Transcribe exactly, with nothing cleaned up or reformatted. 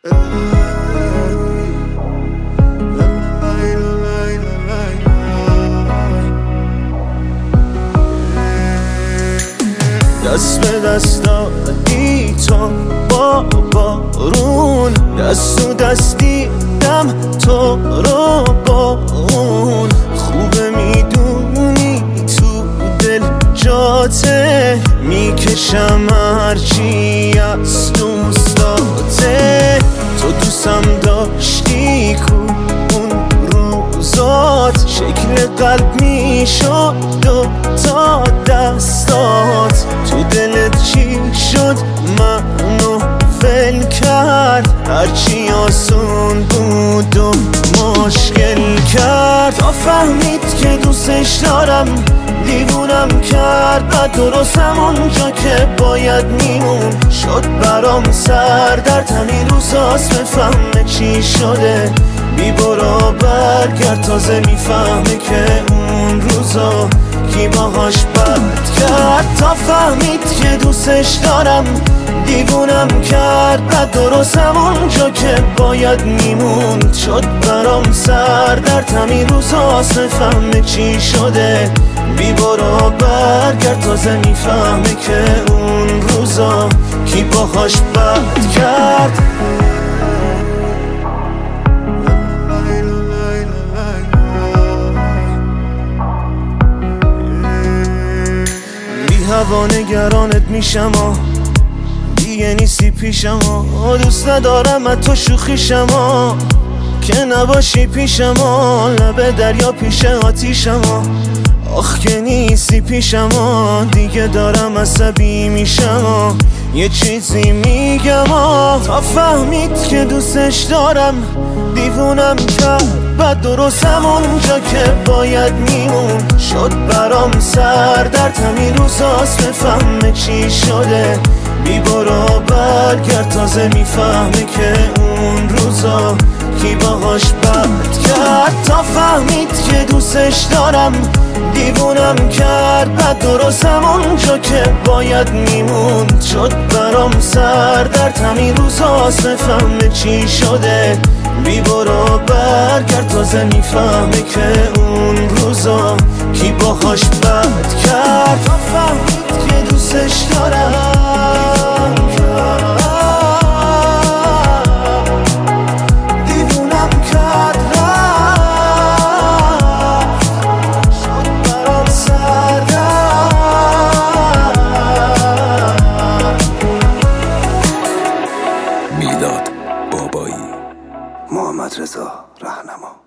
دست به دست دادی تو با بارون، دست و دست دیدم تو رو با اون. خوبه میدونی تو دل جاته، میکشم هرچی از دوستاته. تو دوستم داشتی کو اون روزات، شکل قلب میشد دو تا دستات. تو دلت چی شد منو ول کرد، هرچی آسون بود و مشکل کرد. تا فهمید که دوستش دارم دیوونم کرد، بعد درست همونجا که باید میمون شد برام سردرد. همین روزاست بفهمه چی شده، بی برو برگرد. تازه میفهمه که اون روزا کی باهاش بد کرد. تا فهمید که دوستش دارم دیوونم کرد، بعد درست همونجا که باید میموند شد برام سردرد. همین روزاست بفهمه چی شده، بی برو برگرد. تازه میفهمه که اون روزا کی باهاش بد کرد. هوا نگرانت میشم و دیگه نیستی پیشم و دوست ندارم از تو شوخیشم و که نباشی پیشم و لب دریا پیش آتیشم و آخ که نیستی پیشم و دیگه دارم عصبی میشم و یه چیزی میگم و تا فهمید که دوستش دارم دیوونم کرد، بعد درست همونجا که باید میمون شد برام سردرد. همین روزاست بفهمه چی شده، بی برو برگرد. تازه میفهمه که اون روزا کی باهاش بد کرد. تا فهمید که دوستش دارم دیوونم کرد، بعد درست همونجا که باید میموند شد برام سردرد. همین روزاست بفهمه چی شده، بی برو برگرد. تازه میفهمه که اون روزا کی باهاش بد کرد. تا فهمید که دوستش دارم دیوونم کرد، شد برام سردرد. میلاد بابایی، محمد رضا رهنما.